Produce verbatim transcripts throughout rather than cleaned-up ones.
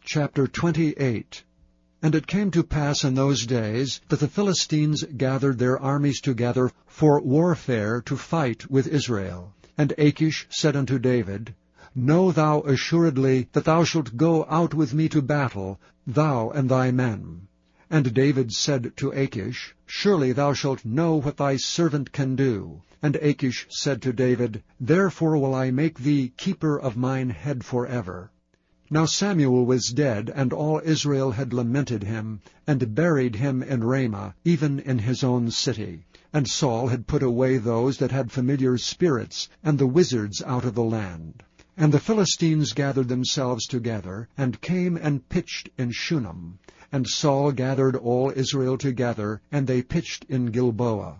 Chapter twenty-eight. And it came to pass in those days that the Philistines gathered their armies together for warfare to fight with Israel. And Achish said unto David, Know thou assuredly that thou shalt go out with me to battle, thou and thy men. And David said to Achish, Surely thou shalt know what thy servant can do. And Achish said to David, Therefore will I make thee keeper of mine head forever. Now Samuel was dead, and all Israel had lamented him, and buried him in Ramah, even in his own city. And Saul had put away those that had familiar spirits, and the wizards out of the land. And the Philistines gathered themselves together, and came and pitched in Shunem. And Saul gathered all Israel together, and they pitched in Gilboa.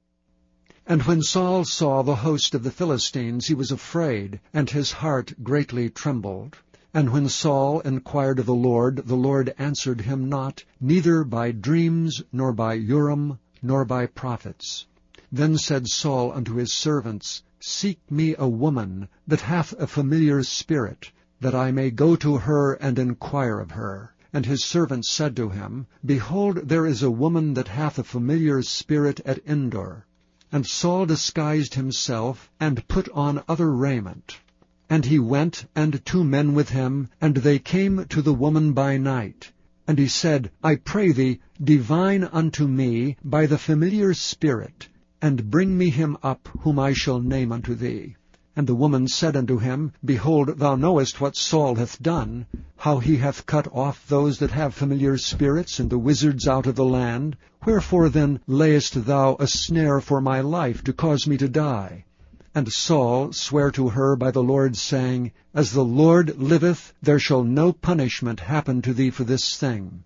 And when Saul saw the host of the Philistines, he was afraid, and his heart greatly trembled. And when Saul inquired of the Lord, the Lord answered him not, neither by dreams, nor by Urim, nor by prophets. Then said Saul unto his servants, Seek me a woman that hath a familiar spirit, that I may go to her and inquire of her. And his servants said to him, Behold, there is a woman that hath a familiar spirit at Endor. And Saul disguised himself, and put on other raiment. And he went, and two men with him, and they came to the woman by night. And he said, I pray thee, divine unto me by the familiar spirit, and bring me him up, whom I shall name unto thee. And the woman said unto him, Behold, thou knowest what Saul hath done, how he hath cut off those that have familiar spirits, and the wizards out of the land. Wherefore then layest thou a snare for my life, to cause me to die? And Saul sware to her by the Lord, saying, As the Lord liveth, there shall no punishment happen to thee for this thing.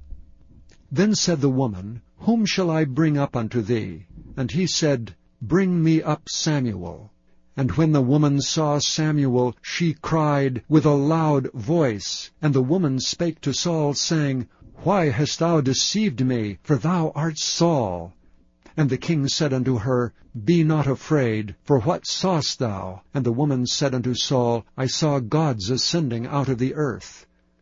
Then said the woman, Whom shall I bring up unto thee? And he said, Bring me up Samuel. And when the woman saw Samuel, she cried with a loud voice. And the woman spake to Saul, saying, Why hast thou deceived me? For thou art Saul. And the king said unto her, Be not afraid, for what sawest thou? And the woman said unto Saul, I saw gods ascending out of the earth.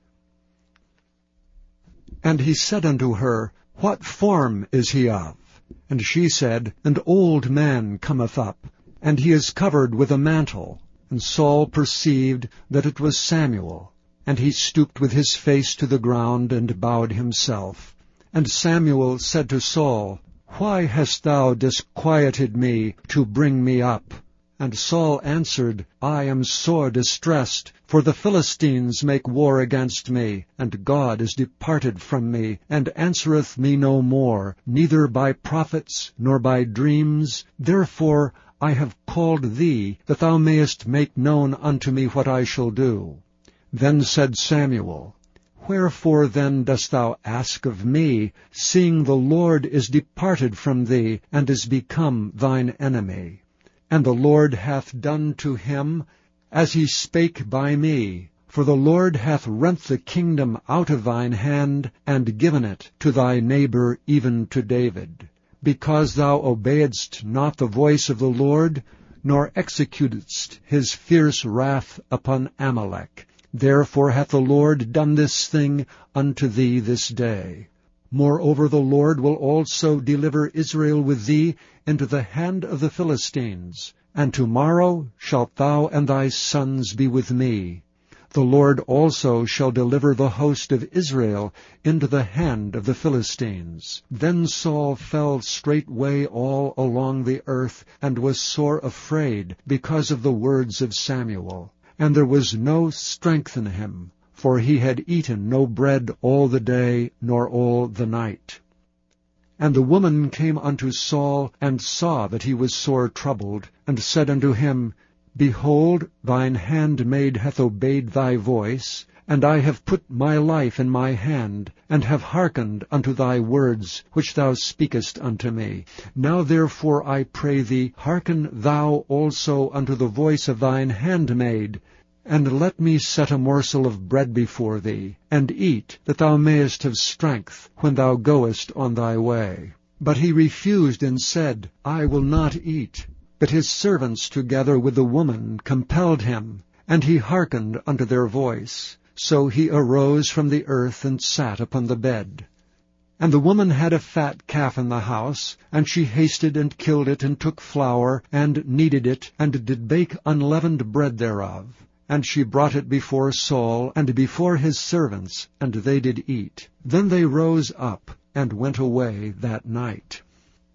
And he said unto her, What form is he of? And she said, An old man cometh up, and he is covered with a mantle. And Saul perceived that it was Samuel. And he stooped with his face to the ground, and bowed himself. And Samuel said to Saul, Why hast thou disquieted me to bring me up? And Saul answered, I am sore distressed, for the Philistines make war against me, and God is departed from me, and answereth me no more, neither by prophets, nor by dreams. Therefore I have called thee, that thou mayest make known unto me what I shall do. Then said Samuel, Wherefore then dost thou ask of me, seeing the Lord is departed from thee, and is become thine enemy? And the Lord hath done to him as he spake by me. For the Lord hath rent the kingdom out of thine hand, and given it to thy neighbor, even to David. Because thou obeyedst not the voice of the Lord, nor executedst his fierce wrath upon Amalek. Therefore hath the Lord done this thing unto thee this day. Moreover the Lord will also deliver Israel with thee into the hand of the Philistines. And tomorrow shalt thou and thy sons be with me. The Lord also shall deliver the host of Israel into the hand of the Philistines. Then Saul fell straightway all along the earth, and was sore afraid because of the words of Samuel. And there was no strength in him, for he had eaten no bread all the day, nor all the night. And the woman came unto Saul, and saw that he was sore troubled, and said unto him, Behold, thine handmaid hath obeyed thy voice, and I have put my life in my hand, and have hearkened unto thy words, which thou speakest unto me. Now therefore I pray thee, hearken thou also unto the voice of thine handmaid, and let me set a morsel of bread before thee, and eat, that thou mayest have strength when thou goest on thy way. But he refused, and said, I will not eat. But his servants together with the woman compelled him, and he hearkened unto their voice. So he arose from the earth, and sat upon the bed. And the woman had a fat calf in the house, and she hasted and killed it, and took flour, and kneaded it, and did bake unleavened bread thereof. And she brought it before Saul, and before his servants, and they did eat. Then they rose up, and went away that night.